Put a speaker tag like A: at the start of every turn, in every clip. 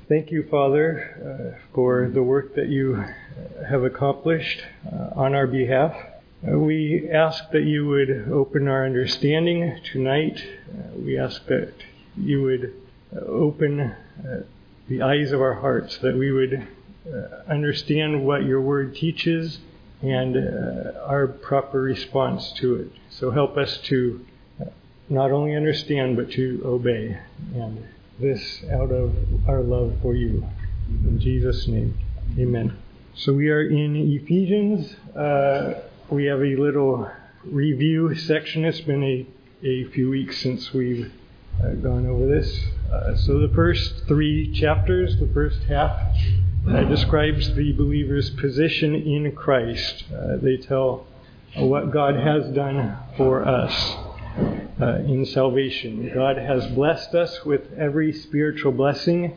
A: Thank you, Father, for the work that you have accomplished on our behalf. We ask that you would open our understanding tonight. We ask that you would open the eyes of our hearts, that we would understand what your word teaches and our proper response to it. So help us to not only understand, but to obey. And this out of our love for you. In Jesus' name, amen. So we are in Ephesians. We have a little review section. It's been a few weeks since we've gone over this. So the first 3 chapters, the first half, describes the believer's position in Christ. They tell what God has done for us in salvation. God has blessed us with every spiritual blessing.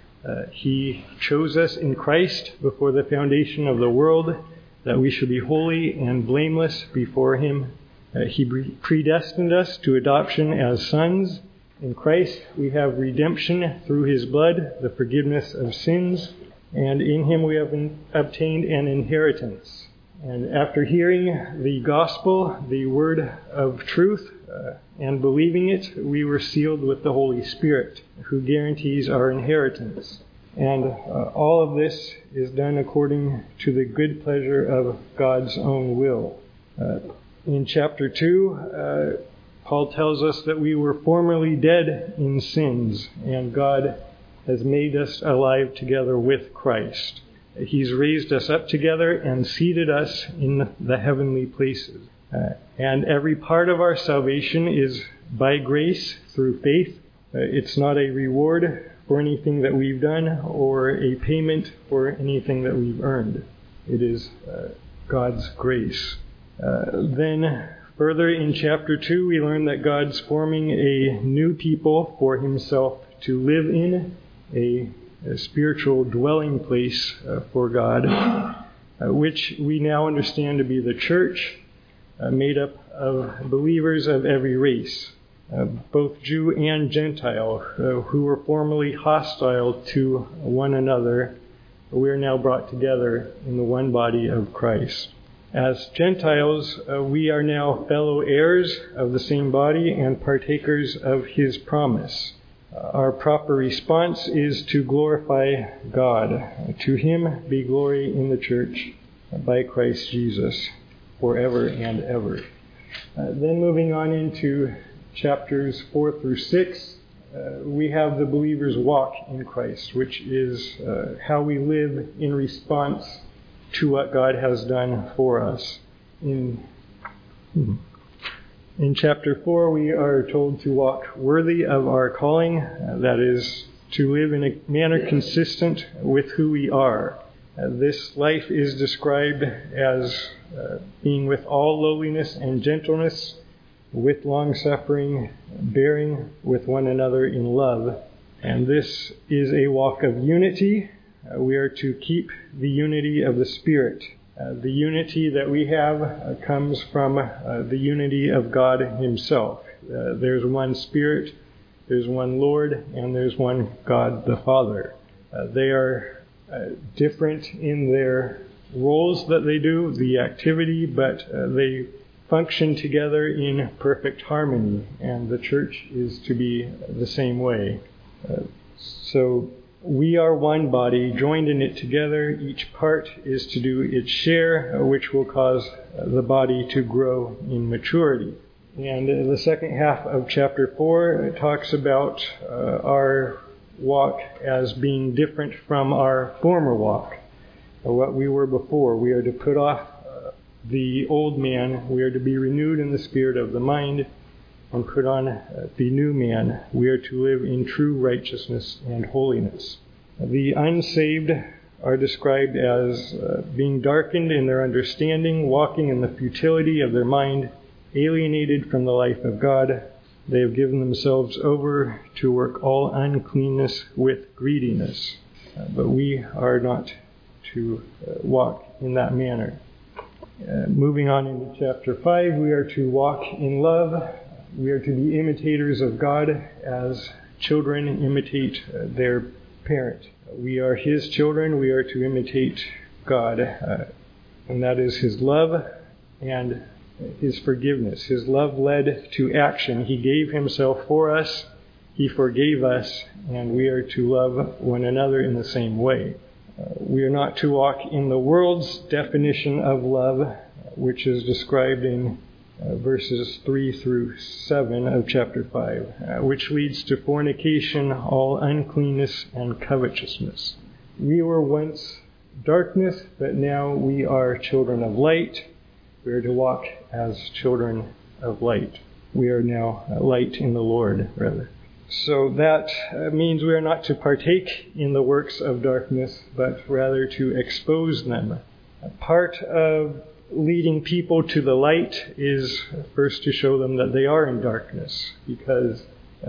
A: He chose us in Christ before the foundation of the world, that we should be holy and blameless before Him. He predestined us to adoption as sons. In Christ we have redemption through His blood, the forgiveness of sins, and in Him we have obtained an inheritance. And after hearing the gospel, the word of truth, and believing it, we were sealed with the Holy Spirit, who guarantees our inheritance. And all of this is done according to the good pleasure of God's own will. In chapter 2, Paul tells us that we were formerly dead in sins, and God has made us alive together with Christ. He's raised us up together and seated us in the heavenly places. And every part of our salvation is by grace through faith. It's not a reward for anything that we've done or a payment for anything that we've earned. It is God's grace. Then further in chapter 2, we learn that God's forming a new people for Himself to live in, a spiritual dwelling place for God, which we now understand to be the church, made up of believers of every race, both Jew and Gentile, who were formerly hostile to one another. We are now brought together in the one body of Christ. As Gentiles, we are now fellow heirs of the same body and partakers of His promise. Our proper response is to glorify God. To Him be glory in the church by Christ Jesus forever and ever. Then moving on into chapters 4 through 6, we have the believer's walk in Christ, which is how we live in response to what God has done for us. In chapter 4, we are told to walk worthy of our calling, that is, to live in a manner consistent with who we are. This life is described as being with all lowliness and gentleness, with long-suffering, bearing with one another in love. And this is a walk of unity. We are to keep the unity of the Spirit. The unity that we have comes from the unity of God Himself. There's one Spirit, there's one Lord, and there's one God the Father. They are different in their roles that they do, the activity, but they function together in perfect harmony, and the church is to be the same way. So we are one body, joined in it together. Each part is to do its share, which will cause the body to grow in maturity. And the second half of chapter 4 talks about our walk as being different from our former walk, what we were before. We are to put off the old man. We are to be renewed in the spirit of the mind and put on the new man. We are to live in true righteousness and holiness. The unsaved are described as being darkened in their understanding, walking in the futility of their mind, alienated from the life of God. They have given themselves over to work all uncleanness with greediness. But we are not to walk in that manner. Moving on into chapter 5, we are to walk in love. We are to be imitators of God as children imitate their parent. We are His children. We are to imitate God. And that is His love and His forgiveness. His love led to action. He gave Himself for us. He forgave us. And we are to love one another in the same way. We are not to walk in the world's definition of love, which is described in verses 3 through 7 of chapter 5, which leads to fornication, all uncleanness, and covetousness. We were once darkness, but now we are children of light. We are to walk as children of light. We are now light in the Lord, rather. So that means we are not to partake in the works of darkness, but rather to expose them. Part of leading people to the light is first to show them that they are in darkness, because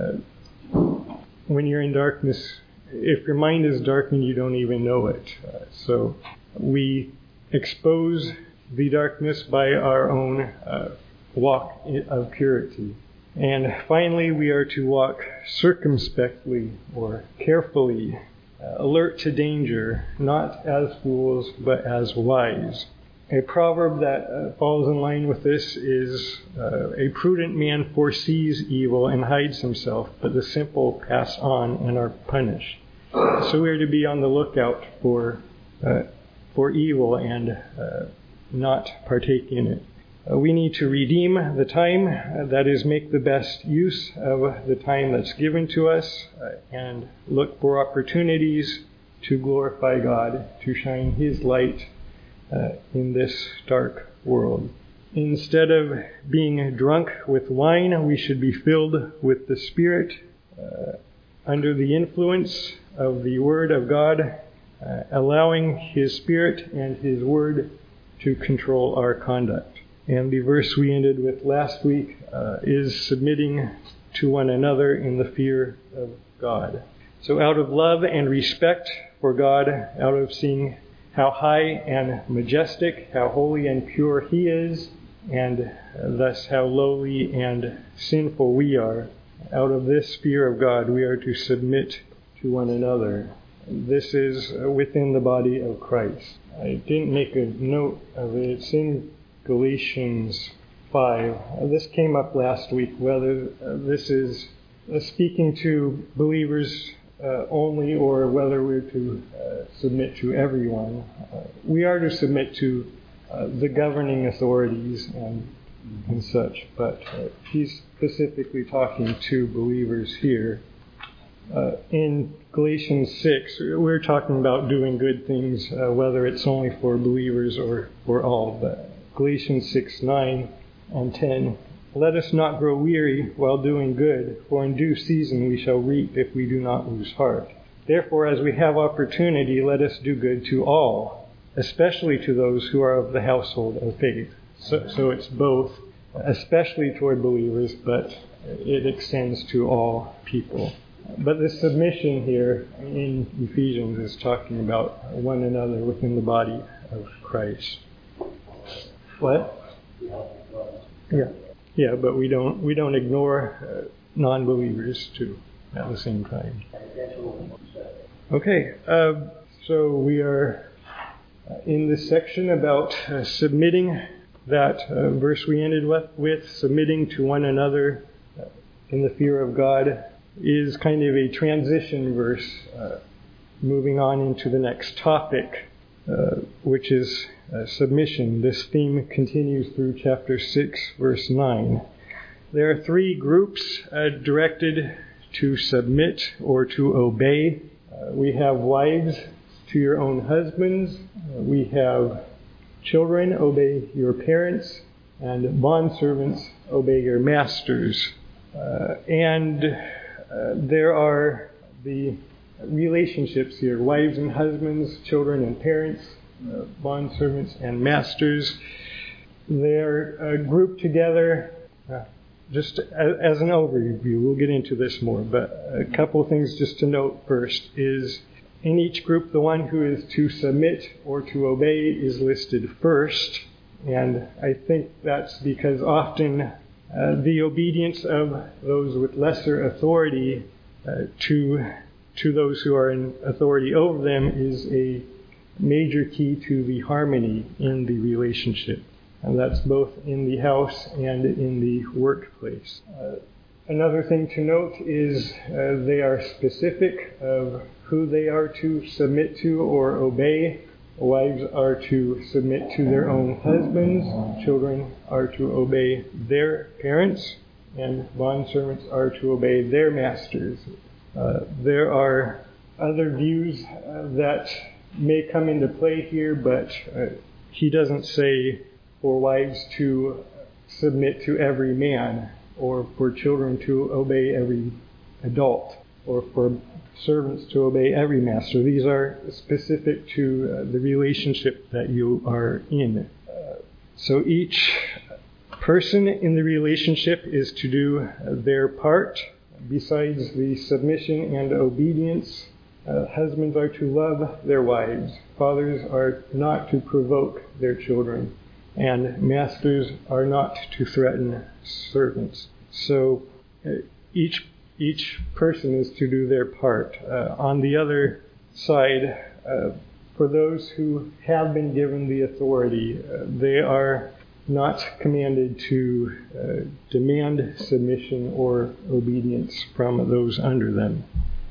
A: when you're in darkness, if your mind is darkened, you don't even know it. So we expose the darkness by our own walk of purity. And finally, we are to walk circumspectly or carefully, alert to danger, not as fools, but as wise. A proverb that falls in line with this is, a prudent man foresees evil and hides himself, but the simple pass on and are punished. So we are to be on the lookout for evil and not partake in it. We need to redeem the time, that is, make the best use of the time that's given to us, and look for opportunities to glorify God, to shine His light in this dark world. Instead of being drunk with wine, we should be filled with the Spirit, under the influence of the Word of God, allowing His Spirit and His Word to control our conduct. And the verse we ended with last week is submitting to one another in the fear of God. So out of love and respect for God, out of seeing how high and majestic, how holy and pure He is, and thus how lowly and sinful we are, out of this fear of God, we are to submit to one another. This is within the body of Christ. I didn't make a note of it. It's in Galatians 5. This came up last week, whether this is speaking to believers only, or whether we're to submit to everyone. We are to submit to the governing authorities and such, but he's specifically talking to believers here. In Galatians 6, we're talking about doing good things, whether it's only for believers or for all. But Galatians 6, 9 and 10, let us not grow weary while doing good, for in due season we shall reap if we do not lose heart. Therefore, as we have opportunity, let us do good to all, especially to those who are of the household of faith. So it's both, especially toward believers, but it extends to all people. But the submission here in Ephesians is talking about one another within the body of Christ. What? Yeah, but we don't ignore non-believers too at the same time. Okay, so we are in this section about submitting. That verse we ended with, submitting to one another in the fear of God, is kind of a transition verse, moving on into the next topic, which is submission. This theme continues through chapter 6, verse 9. There are three groups directed to submit or to obey. We have wives, to your own husbands. We have children, obey your parents. And bondservants, obey your masters. There are the relationships here, wives and husbands, children and parents, bondservants and masters. They're grouped together. Just as an overview, we'll get into this more, but a couple of things just to note first is in each group, the one who is to submit or to obey is listed first. And I think that's because often the obedience of those with lesser authority to to those who are in authority over them is a major key to the harmony in the relationship. And that's both in the house and in the workplace. Another thing to note is they are specific of who they are to submit to or obey. Wives are to submit to their own husbands. Children are to obey their parents. And bondservants are to obey their masters. There are other views that may come into play here, but he doesn't say for wives to submit to every man, or for children to obey every adult, or for servants to obey every master. These are specific to the relationship that you are in. So each person in the relationship is to do their part. Besides the submission and obedience, husbands are to love their wives. Fathers are not to provoke their children. And masters are not to threaten servants. So each person is to do their part. On the other side, for those who have been given the authority, they are not commanded to demand submission or obedience from those under them.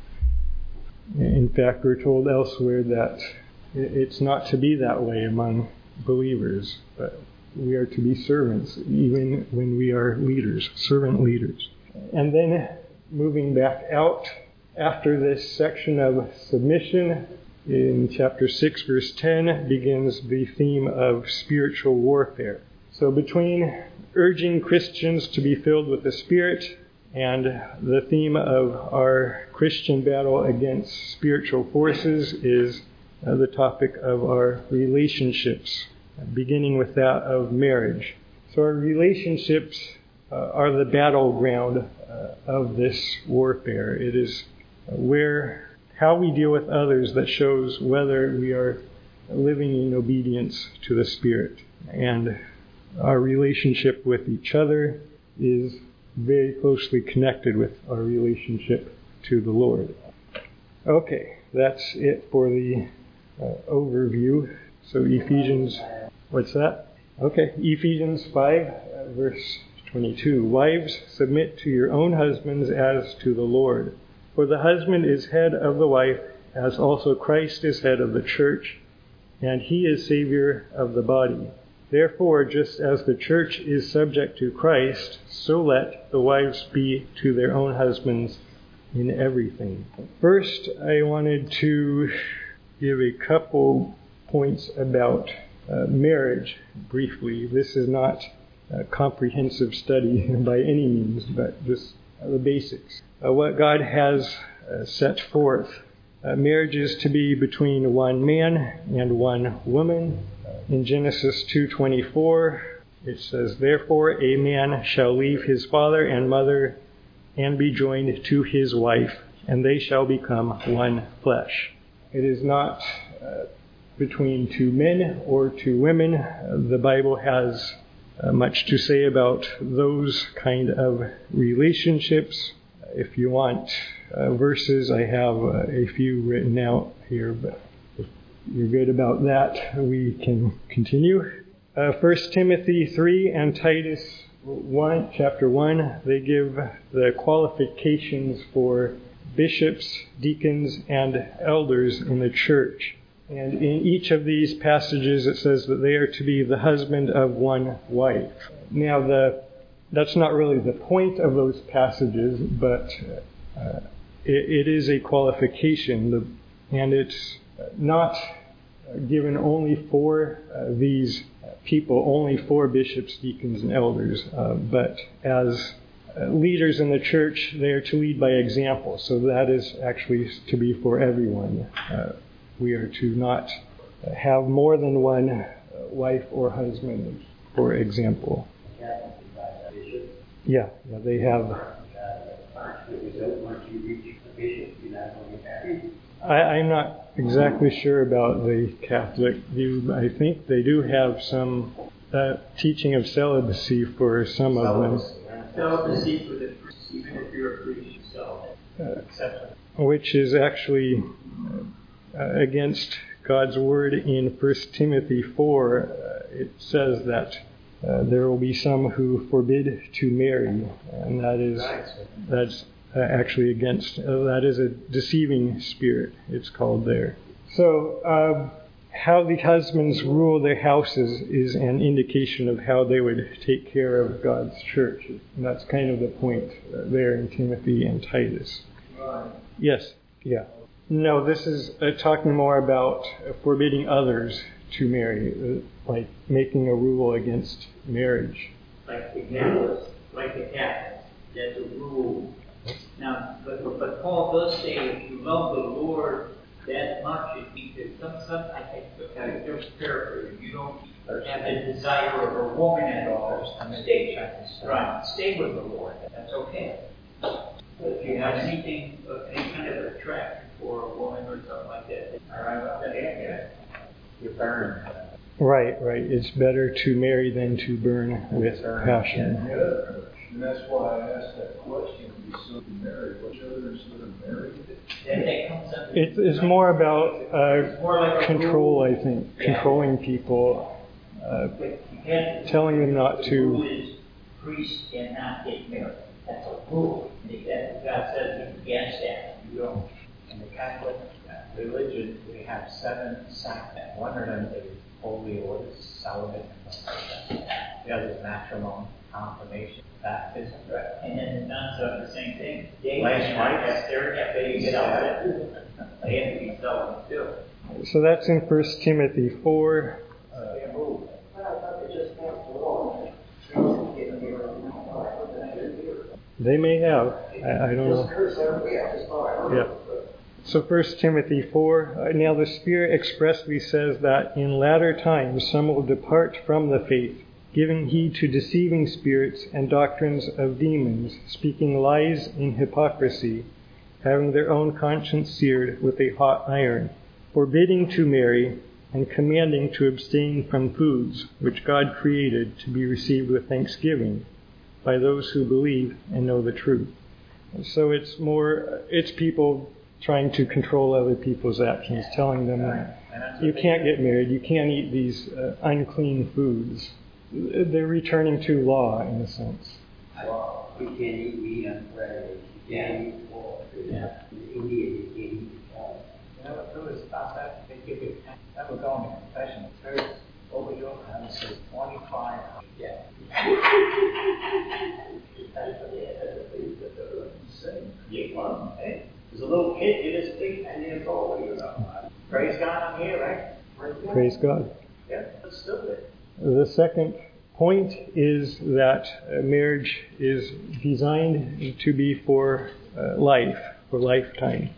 A: In fact, we're told elsewhere that it's not to be that way among believers, but we are to be servants even when we are leaders, servant leaders. And then moving back out after this section of submission, in chapter 6, verse 10, begins the theme of spiritual warfare. So between urging Christians to be filled with the Spirit and the theme of our Christian battle against spiritual forces is the topic of our relationships, beginning with that of marriage. So our relationships are the battleground of this warfare. It is how we deal with others that shows whether we are living in obedience to the Spirit. And our relationship with each other is very closely connected with our relationship to the Lord. Okay, that's it for the overview. So Ephesians, what's that? Okay, Ephesians 5, verse 22. Wives, submit to your own husbands as to the Lord. For the husband is head of the wife, as also Christ is head of the church, and he is Savior of the body. Therefore, just as the church is subject to Christ, so let the wives be to their own husbands in everything. First, I wanted to give a couple points about marriage briefly. This is not a comprehensive study by any means, but just the basics. What God has set forth. Marriage is to be between one man and one woman. In Genesis 2:24, it says, "Therefore a man shall leave his father and mother and be joined to his wife, and they shall become one flesh." It is not between two men or two women. The Bible has much to say about those kind of relationships. If you want verses, I have a few written out here, but if you're good about that, we can continue. 1 Timothy 3 and Titus 1, chapter 1, they give the qualifications for bishops, deacons, and elders in the church. And in each of these passages, it says that they are to be the husband of one wife. Now, that's not really the point of those passages, but it is a qualification, and it's not given only for these people, only for bishops, deacons, and elders, but as leaders in the church, they are to lead by example. So that is actually to be for everyone. We are to not have more than one wife or husband, for example. Yeah, they have. I'm not exactly sure about the Catholic view. I think they do have some teaching of celibacy for some of them.
B: Celibacy for the priest, even if you're a priest yourself.
A: which is actually against God's word in 1 Timothy 4. It says that there will be some who forbid to marry, and that's actually against, that is a deceiving spirit, it's called there. So how the husbands rule their houses is an indication of how they would take care of God's church. And that's kind of the point there in Timothy and Titus. Yes, yeah. No, this is talking more about forbidding others to marry, like making a rule against marriage.
B: Like the Catholics, that's a rule. Now, but Paul does say if you love the Lord that much, it means that some I think, just paraphrase, you don't have the desire of a woman at all. Stay with the Lord. That's okay. But if you have anything, any kind of attraction for a woman or something like that, you burn.
A: Right. It's better to marry than to burn with passion.
C: Yeah. And that's why I asked that question. Be so married. Which others that are married?
A: It's more about control, I think. Controlling people. Telling them not to.
B: Priests cannot get married. That's a rule. God says against that. You don't.
D: In the Catholic religion, we have 7 sacraments. One of them is holy orders, celibate, and stuff like that. The other is matrimony, confirmation, baptism.
B: Right. And then the nuns are the same thing. They
D: Last rites.
B: They get out of it. They have to be celibate too.
A: So that's in 1 Timothy 4. They may have. I don't know. Yeah. So 1 Timothy 4, now the Spirit expressly says that in latter times some will depart from the faith, giving heed to deceiving spirits and doctrines of demons, speaking lies in hypocrisy, having their own conscience seared with a hot iron, forbidding to marry, and commanding to abstain from foods which God created to be received with thanksgiving by those who believe and know the truth. So it's people trying to control other people's actions, telling them you can't get married, you can't eat these unclean foods. They're returning to law in a sense.
E: You can't eat meat on Friday. You can't eat pork.
D: Yeah.
E: In India, you can't eat pork.
D: You know what good is about that? They give you, that would go in the confession. First, over your house is 25. Yeah.
B: There's a little kid, you just think 10 years old, you know. Praise God, I'm here, right?
A: Praise God.
B: Yeah, that's stupid.
A: The second point is that marriage is designed to be for life, for lifetime.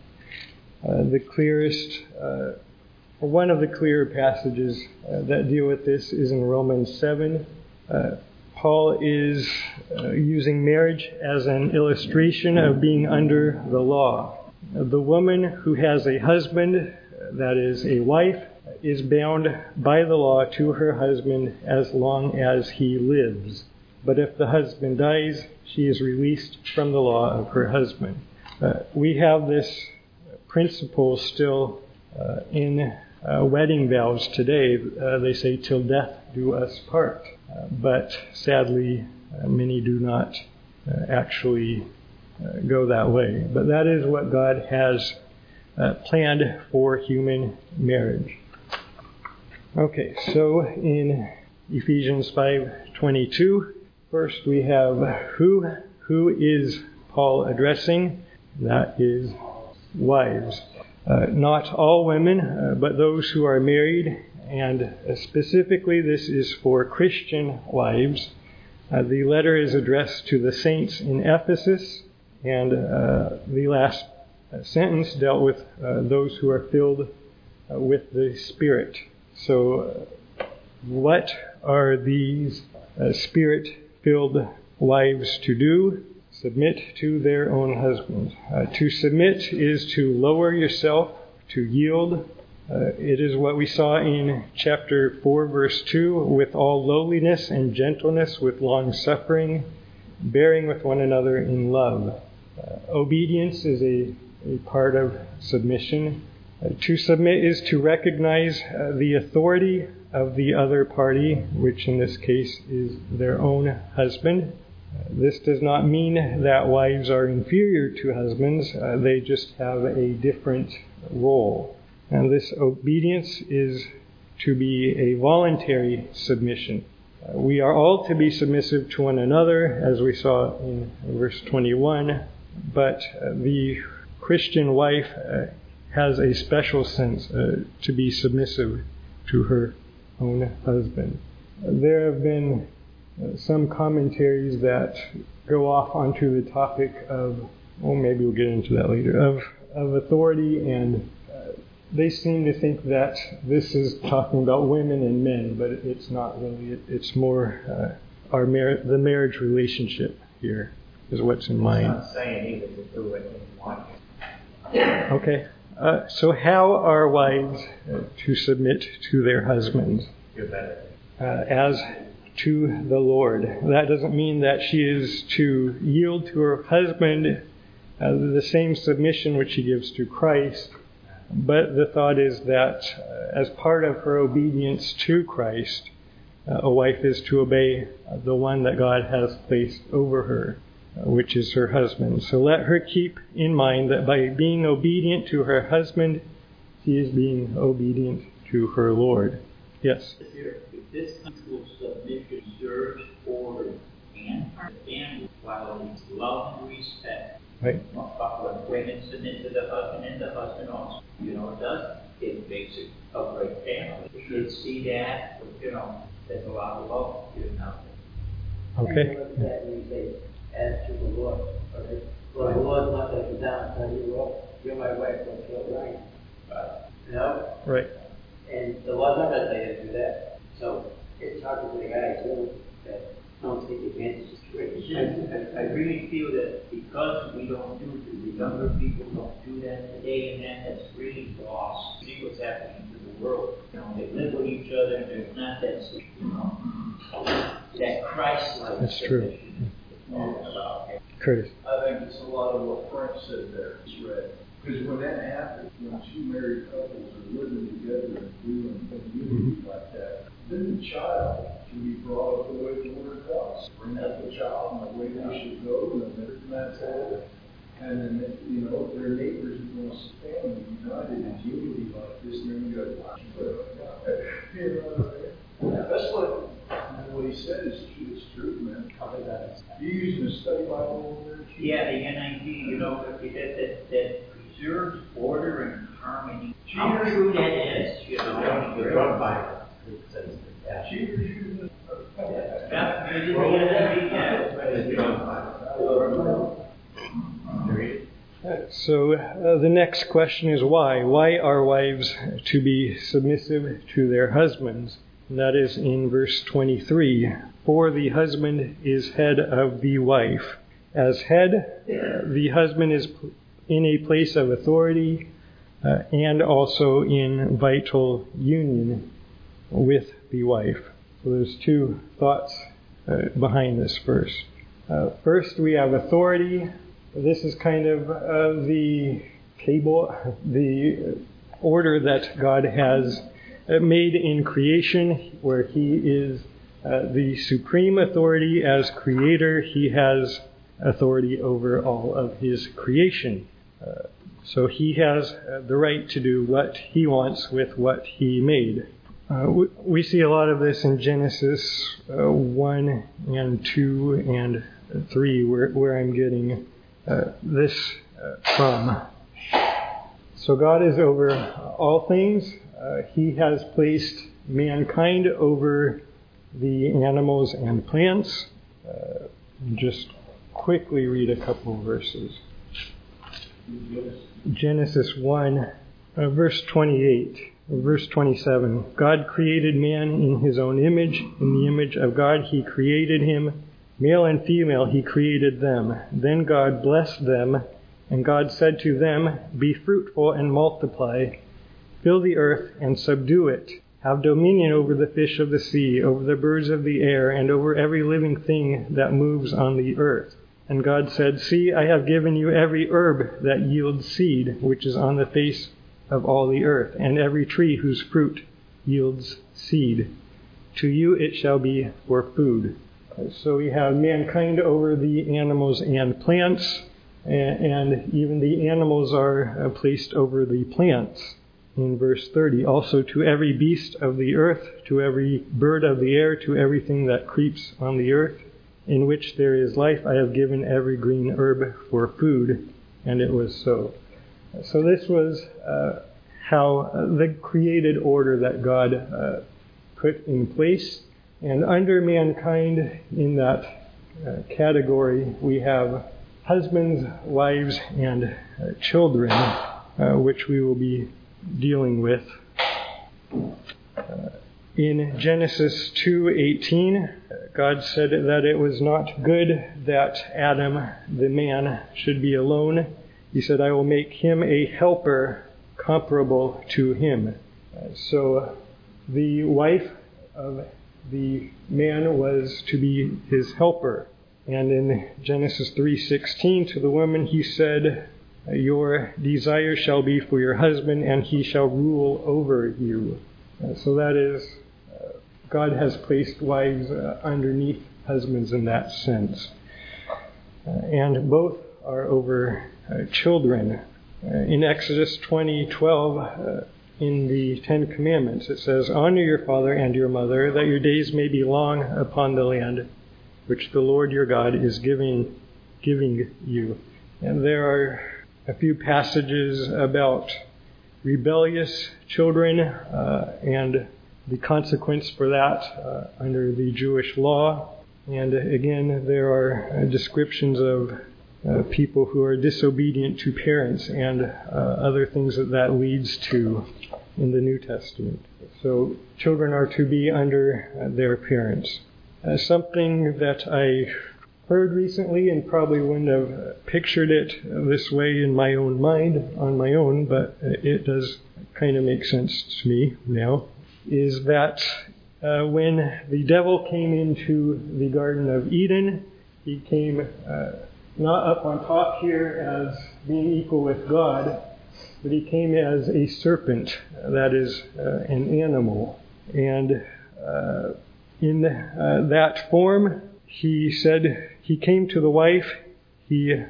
A: One of the clearer passages that deal with this is in Romans 7. Paul is using marriage as an illustration of being under the law. The woman who has a husband, that is a wife, is bound by the law to her husband as long as he lives. But if the husband dies, she is released from the law of her husband. We have this principle still in wedding vows today. They say, till death do us part. But sadly, many do not actually go that way. But that is what God has planned for human marriage. Okay, so in Ephesians 5:22, first we have who is Paul addressing? That is wives. Not all women, but those who are married, and specifically this is for Christian wives. The letter is addressed to the saints in Ephesus, and the last sentence dealt with those who are filled with the Spirit. So what are these Spirit-filled wives to do? Submit to their own husbands. To submit is to lower yourself, to yield. It is what we saw in chapter 4, verse 2, with all lowliness and gentleness, with long suffering, bearing with one another in love. Obedience is a a part of submission. To submit is to recognize the authority of the other party, which in this case is their own husband. This does not mean that wives are inferior to husbands. They just have a different role. And this obedience is to be a voluntary submission. We are all to be submissive to one another, as we saw in verse 21, but the Christian wife has a special sense to be submissive to her own husband. There have been some commentaries that go off onto the topic of, maybe we'll get into that later, of authority, and they seem to think that this is talking about women and men, but it's not really. It's more the marriage relationship here is what's in mind.
D: I'm not saying either to do it when you want to.
A: Okay. So how are wives to submit to their husbands?
D: You're better.
A: As to the Lord. That doesn't mean that she is to yield to her husband the same submission which she gives to Christ, but the thought is that as part of her obedience to Christ, a wife is to obey the one that God has placed over her, which is her husband. So let her keep in mind that by being obedient to her husband, she is being obedient to her Lord. Yes?
B: If this mutual submission serves order and family while it's love and respect,
A: Right.
B: when women submit to the husband and the husband also, it makes it a great family. We should see that, there's a lot of love,
A: Okay.
E: And what does that mean, say, as to the Lord? Okay? Well, the Lord's not going to come down and tell you, well, you're my wife, don't feel right. You know?
A: Right.
E: And the Lord's not going to tell you to do that. So it's hard to the guys too that don't take advantage of situations.
B: I really feel that because we don't do it, the younger people don't do that today, and that's really lost. See what's happening to the world. They live with each other, and there's not that Christ-like.
A: That's true. Curtis.
C: I think it's a lot of what Frank said there, it's read. Because when that happens, when two married couples are living together and doing unity like that, then the child can be brought up the way the Word of God. Bring up the child in the way they should go, and that's all. And then, their neighbors are going to stand united in unity like this, and then you go, wow, that's what he said is true. It's true, man. You using a study Bible over there?
B: Yeah, the NIV, that preserves order and harmony. How true that is,
D: The drug Bible. It says that.
A: So the next question is why? Why are wives to be submissive to their husbands? And that is in verse 23. For the husband is head of the wife. As head, the husband is in a place of authority and also in vital union with the wife. So there's two thoughts behind this verse. First, we have authority. This is kind of the table, the order that God has made in creation, where He is the supreme authority as creator. He has authority over all of His creation. So He has the right to do what He wants with what He made. We see a lot of this in Genesis 1 and 2 and 3, where I'm getting this from. So God is over all things. He has placed mankind over the animals and plants. Just quickly read a couple verses. Genesis 1, verse 28. Verse 27, God created man in His own image. In the image of God He created him. Male and female He created them. Then God blessed them, and God said to them, be fruitful and multiply. Fill the earth and subdue it. Have dominion over the fish of the sea, over the birds of the air, and over every living thing that moves on the earth. And God said, See, I have given you every herb that yields seed, which is on the face of all the earth, and every tree whose fruit yields seed. To you it shall be for food. So we have mankind over the animals and plants, and even the animals are placed over the plants. In verse 30, also to every beast of the earth, to every bird of the air, to everything that creeps on the earth, in which there is life, I have given every green herb for food. And it was so. So this was how the created order that God put in place. And under mankind, in that category, we have husbands, wives, and children, which we will be dealing with. In Genesis 2:18, God said that it was not good that Adam, the man, should be alone. He said, I will make him a helper comparable to him. So the wife of the man was to be his helper. And in Genesis 3:16, to the woman he said, your desire shall be for your husband, and he shall rule over you. So that is, God has placed wives underneath husbands in that sense. And both are over children. In Exodus 20:12, in the Ten Commandments, it says, honor your father and your mother, that your days may be long upon the land which the Lord your God is giving you. And there are a few passages about rebellious children and the consequence for that under the Jewish law. And again, there are descriptions of people who are disobedient to parents and other things that leads to in the New Testament. So children are to be under their parents. Something that I heard recently, and probably wouldn't have pictured it this way in my own mind on my own, but it does kind of make sense to me now, is that when the devil came into the Garden of Eden, he came not up on top here as being equal with God, but he came as a serpent, that is, an animal. And in that form, he said he came to the wife, he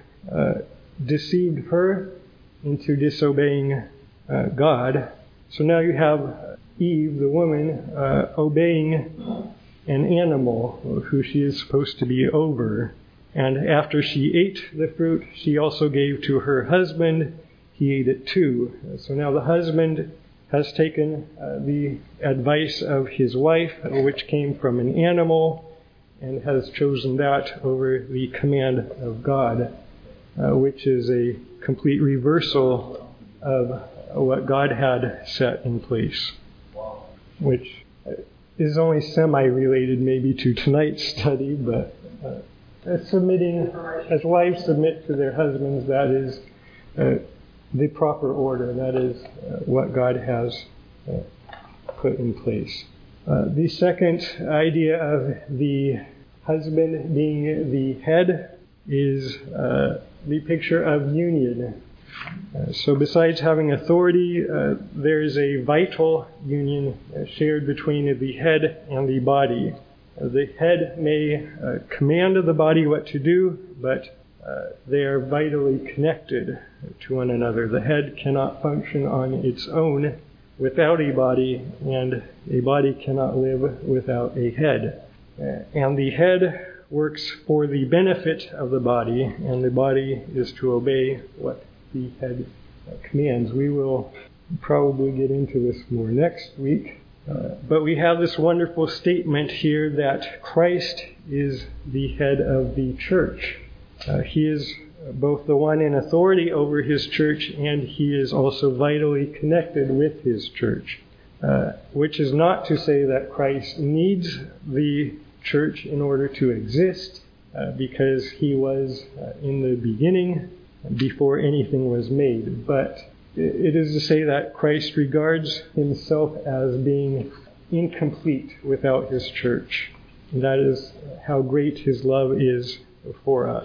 A: deceived her into disobeying God. So now you have Eve, the woman, obeying an animal who she is supposed to be over. And after she ate the fruit, she also gave to her husband. He ate it too. So now the husband has taken the advice of his wife, which came from an animal, and has chosen that over the command of God, which is a complete reversal of what God had set in place, which is only semi-related maybe to tonight's study, but submitting, as wives submit to their husbands, that is the proper order. That is what God has put in place. The second idea of the husband being the head is the picture of union. So besides having authority, there is a vital union shared between the head and the body. The head may command the body what to do, but they are vitally connected to one another. The head cannot function on its own without a body, and a body cannot live without a head. And the head works for the benefit of the body, and the body is to obey what the head commands. We will probably get into this more next week. But we have this wonderful statement here that Christ is the head of the church. He is both the one in authority over his church, and he is also vitally connected with his church. Which is not to say that Christ needs the church in order to exist, because he was in the beginning, before anything was made. But it is to say that Christ regards himself as being incomplete without his church. And that is how great his love is for us.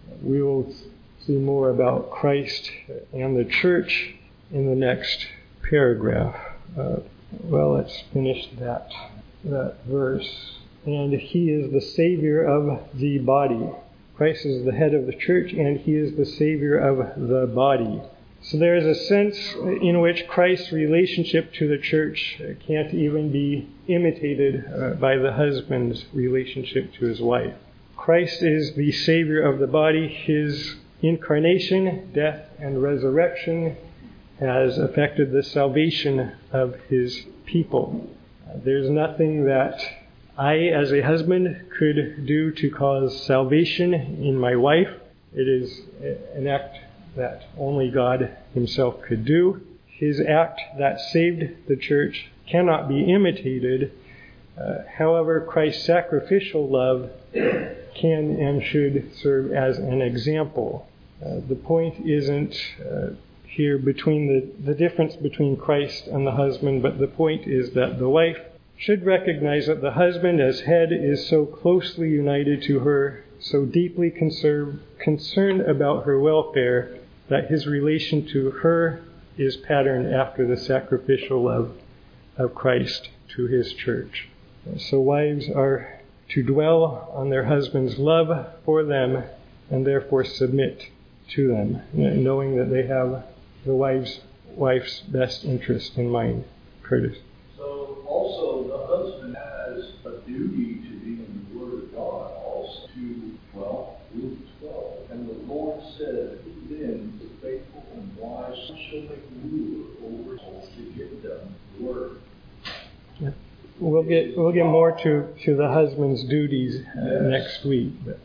A: We will see more about Christ and the church in the next paragraph. Let's finish that verse. And he is the Savior of the body. Christ is the head of the church, and he is the Savior of the body. So there is a sense in which Christ's relationship to the church can't even be imitated by the husband's relationship to his wife. Christ is the Savior of the body. His incarnation, death, and resurrection has affected the salvation of his people. There's nothing that I, as a husband, could do to cause salvation in my wife. It is an act that only God himself could do. His act that saved the church cannot be imitated. However, Christ's sacrificial love can and should serve as an example. The point isn't here between the difference between Christ and the husband, but the point is that the wife should recognize that the husband as head is so closely united to her, so deeply concerned about her welfare, that his relation to her is patterned after the sacrificial love of Christ to his church. So wives are to dwell on their husband's love for them and therefore submit to them, knowing that they have the wife's best interest in mind. Curtis.
C: So also the husband has a duty to be in the Word of God also to, Luke 12. And the Lord said, then the faithful and wise shall make ruler over all to give them the word.
A: Yeah. We'll get more to the husband's duties next week. But,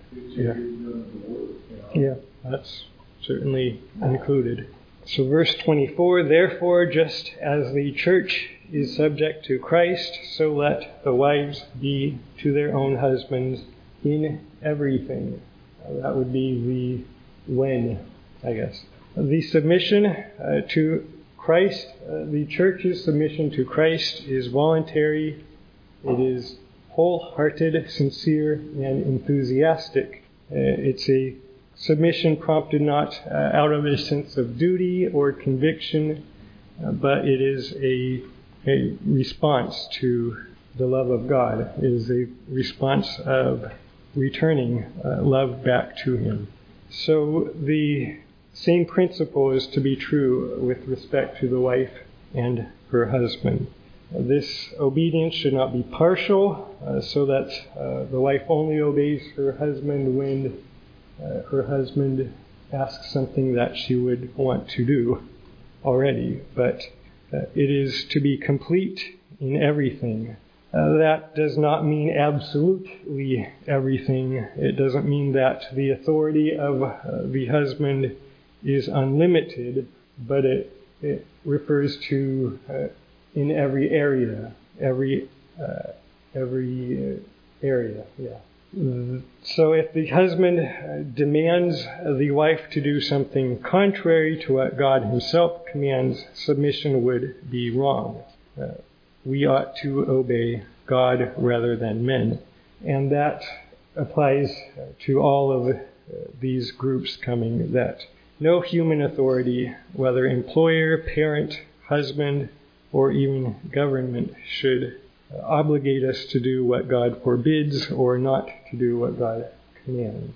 A: yeah, that's certainly included. So verse 24, therefore, just as the church is subject to Christ, so let the wives be to their own husbands in everything. That would be the when, I guess. The submission to Christ, the church's submission to Christ is voluntary. It is wholehearted, sincere, and enthusiastic. It's a submission prompted not out of a sense of duty or conviction, but it is a response to the love of God. It is a response of returning love back to him. So the same principle is to be true with respect to the wife and her husband. This obedience should not be partial, so that the wife only obeys her husband when her husband asks something that she would want to do already. But it is to be complete in everything. That does not mean absolutely everything. It doesn't mean that the authority of the husband is unlimited, but it refers to in every area, every area. Yeah. So if the husband demands the wife to do something contrary to what God himself commands, submission would be wrong. We ought to obey God rather than men. And that applies to all of these groups coming, that no human authority, whether employer, parent, husband, or even government, should obligate us to do what God forbids or not to do what God commands.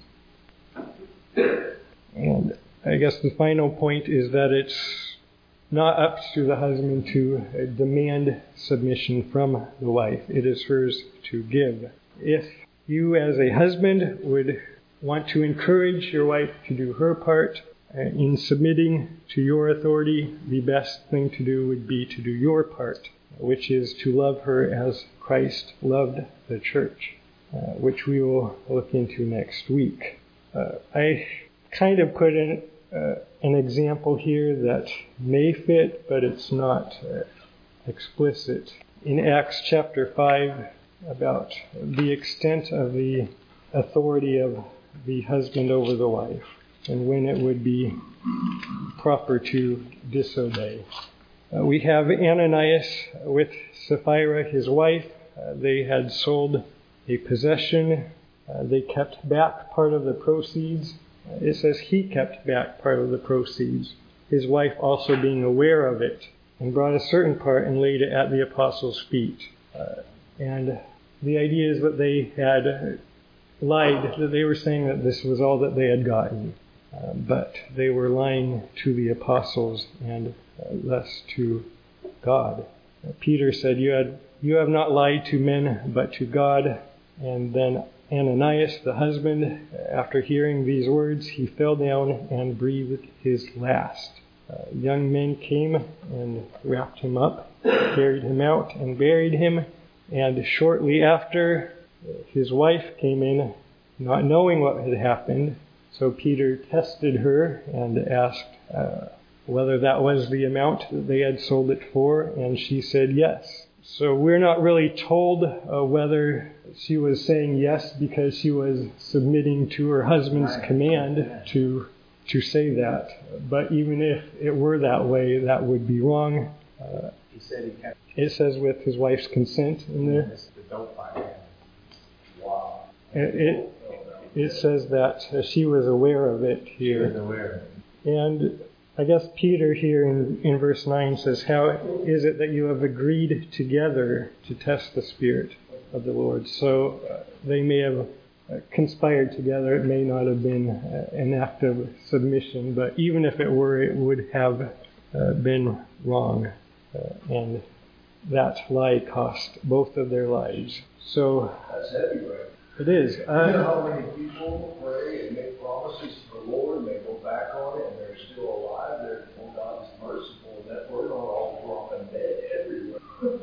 A: And I guess the final point is that it's not up to the husband to demand submission from the wife. It is hers to give. If you as a husband would want to encourage your wife to do her part in submitting to your authority, the best thing to do would be to do your part, which is to love her as Christ loved the church, which we will look into next week. I kind of put in an example here that may fit, but it's not explicit. In Acts chapter 5, about the extent of the authority of the husband over the wife, and when it would be proper to disobey. We have Ananias with Sapphira, his wife. They had sold a possession. They kept back part of the proceeds it says he kept back part of the proceeds, his wife also being aware of it, and brought a certain part and laid it at the apostles' feet. And the idea is that they had lied, that they were saying that this was all that they had gotten. But they were lying to the apostles and thus to God. Peter said, you have not lied to men, but to God. And then Ananias, the husband, after hearing these words, he fell down and breathed his last. Young men came and wrapped him up, carried him out, and buried him. And shortly after, his wife came in, not knowing what had happened. So Peter tested her and asked whether that was the amount that they had sold it for, and she said yes. So we're not really told whether she was saying yes because she was submitting to her husband's command to say that. But even if it were that way, that would be wrong.
D: He said he kept.
A: It says with his wife's consent in there.
D: Wow.
A: It says that she was aware of it here.
D: She was aware of it.
A: And I guess Peter here in verse 9 says, how is it that you have agreed together to test the Spirit of the Lord? So they may have conspired together. It may not have been an act of submission, but even if it were, it would have been wrong. And that lie cost both of their lives. So
C: That's heavy, right?
A: it is.
C: You know how many people pray and make promises to the Lord and they go back on it and they're still alive? Well, God is merciful. That we're not all dropping dead everywhere.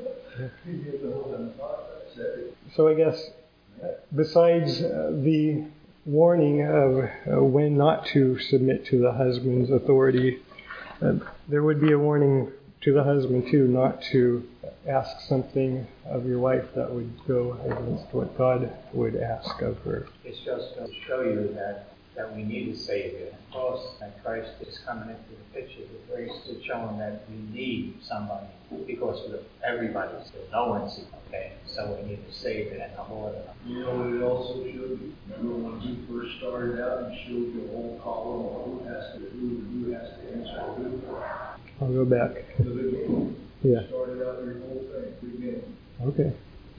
C: That's heavy.
A: So I guess besides the warning of when not to submit to the husband's authority, there would be a warning to the husband too, not to ask something of your wife that would go against what God would ask of her.
D: It's just to show you that we need a Savior. Of course, that Christ is coming into the picture with grace to show him that we need somebody because everybody's there. No one's okay. So we need a Savior and a Lord.
C: You know what it also showed you? Remember when you first started out and showed you a whole column of who has to answer who?
A: I'll go back.
C: The beginning.
A: Yeah.
C: Started out your whole thing. Beginning.
A: Okay.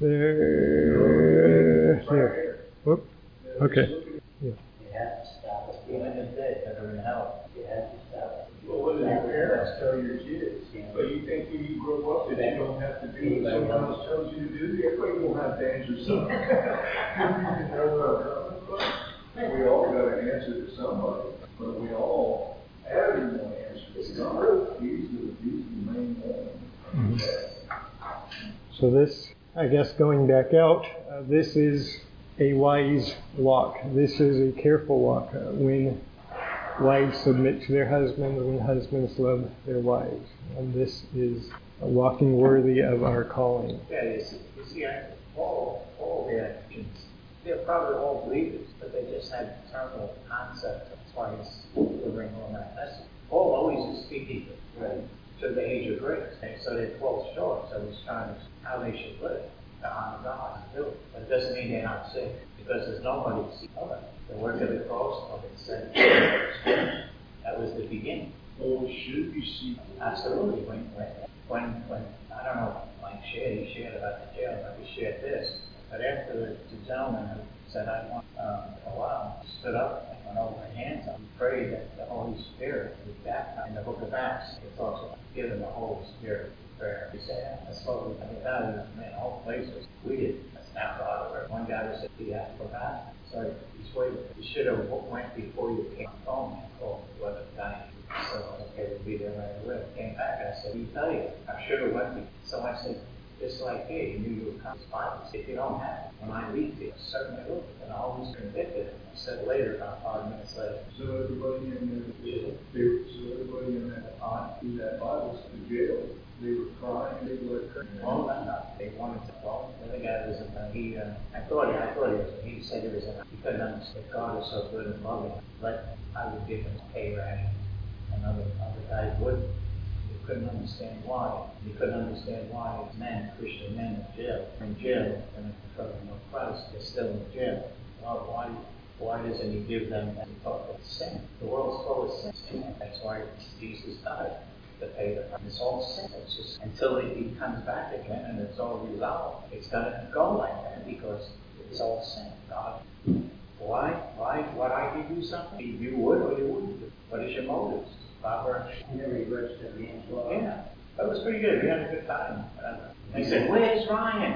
A: Here. Whoop. Okay. Yeah.
E: You have to stop it.
D: Even the dead that are in hell.
E: You have to stop it.
C: Well, what do your parents tell your kids? But you think when you grow up that you don't have to do what someone else tells you to do? Everybody won't have to answer something. We all got to answer to somebody, but we all, everyone answers to God. He's the main one.
A: Mm-hmm. So this, I guess going back out, this is a wise walk. This is a careful walk when wives submit to their husbands, when husbands love their wives. And this is a walking worthy of our calling.
D: Yeah, you see, all the actions, they're probably all believers, but they just had terminal concept. That's why he's delivering on that message. Paul always is speaking to the age of grace. And so they fall short. So he's trying to how they should live, to honor God and do it. But it doesn't mean they're not sick, because there's nobody to see God. The work of the cross, like it said, that was the beginning.
C: Oh, should be seen.
D: Absolutely. When I don't know, Mike he shared about the jail, but he shared this. But after the gentleman who said, I want a while, stood up and went over her hands up, prayed that the Holy Spirit would baptize. In the book of Acts, it talks about giving the Holy Spirit prayer. He said, that's what we that is, man, all places. We did. That's not God. One guy was said, he asked for that. So he's waiting. You should have went before you came home and called whether dying. So okay, we'll be there right away. Came back, I said, tell you, I should have went before. So I said, just like here, you knew you would come to Bible. If you don't have it, when I leave you, certainly will. And I always convicted him. I said later, about 5 minutes later.
C: So everybody in that Bible study jail, they were crying, they were crying.
D: Oh, no. They wanted to go. The other guy was I thought he said he was he couldn't understand. God is so good and loving. I would give him a pay ration. And other guys wouldn't. He couldn't understand why. He couldn't understand why Christian men in jail, and in the control of Christ, they're still in jail. Well, Why doesn't he give them as he thought of sin? The world's full of sin. That's why Jesus died to pay the price. It's all sin. It's just until he comes back again and it's all resolved. It's gonna go like that because it's all sin. God, why I give you something? You would or you wouldn't do. What is your motives? Robert?
E: Never regrets the man's law.
D: Yeah, that was pretty good. We had a good time. They said, "Where's Ryan?"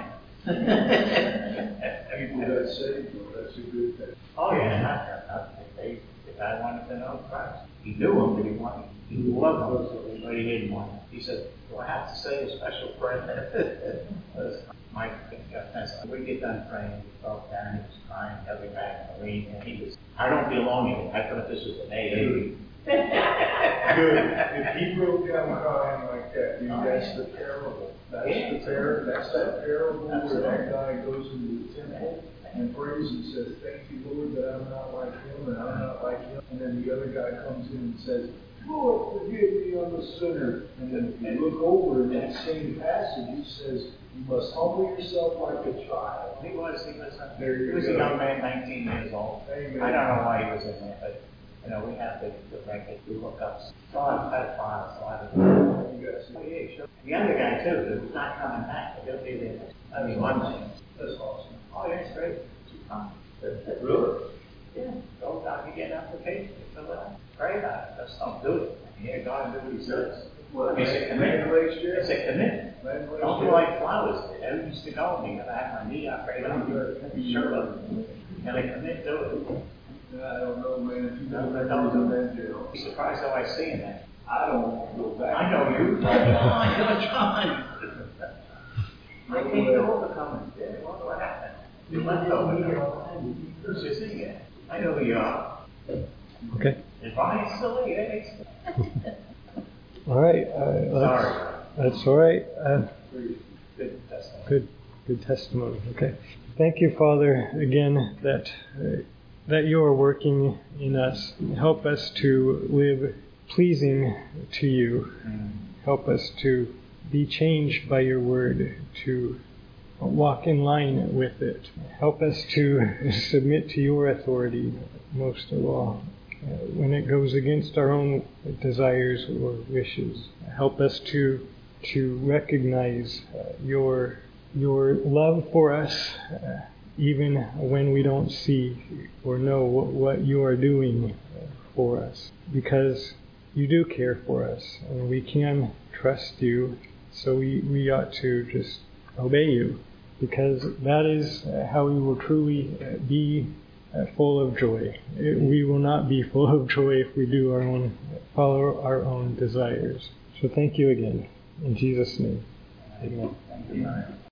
C: People got saved, well, that's a good thing.
D: Oh yeah, the guy wanted to know Christ. He knew him, but he loved him, but he didn't want him. He said, "Do I have to say a special prayer?" Mike, we get done praying, we felt down, he was crying, coming back, and I don't belong here. I thought this was an AA meeting.
C: Good. If he broke down crying like that, dude, that's the parable. That's that parable where that guy goes into the temple and prays and says, "Thank you, Lord, that I'm not like him and I'm not like him." And then the other guy comes in and says, "Lord, forgive me, I'm a sinner." And then if you look over in that same passage, it says, "You must humble yourself like a child."
D: He was a
C: Go.
D: young man, 19 years old.
C: Amen.
D: I don't know why he was in there, but we have to make it. We look up. So I've had files, so I don't know.
C: You guys see.
D: Oh, yeah, sure. The other guy too, who's not coming back, but he'll be there. I mean, Monday.
C: That's awesome.
D: Oh, yeah, it's great.
C: Really?
D: Yeah. Go down, you get an application, fill it out. Pray about it. Just don't do it. Hear God do what He says.
C: Well,
D: It's a commitment. It's a commitment.
C: Man lays
D: Don't do
C: dead.
D: like flowers. I used to go and I had my knee operated on me. Sure. And I commit to it.
C: I don't know, man. If you
D: No,
C: don't
D: don't
C: do
D: do
C: that, jail.
D: Be surprised how I see him there.
C: I don't want to go back.
D: I know you. John. I can't go overcome it. Yeah, what happened? You left over. Who's your singer? I know who you are.
A: Okay.
D: Is Ryan still here?
A: All right.
D: Sorry.
A: That's all right.
D: Good testimony.
A: Good testimony. Okay. Thank you, Father, again that you are working in us. Help us to live pleasing to you. Help us to be changed by your word, to walk in line with it. Help us to submit to your authority most of all. When it goes against our own desires or wishes, help us to recognize your love for us, even when we don't see or know what you are doing for us, because you do care for us, and we can trust you. So we ought to just obey you, because that is how we will truly be full of joy. We will not be full of joy if we do follow our own desires. So thank you again. In Jesus' name. Amen.
D: Thank you, Ryan.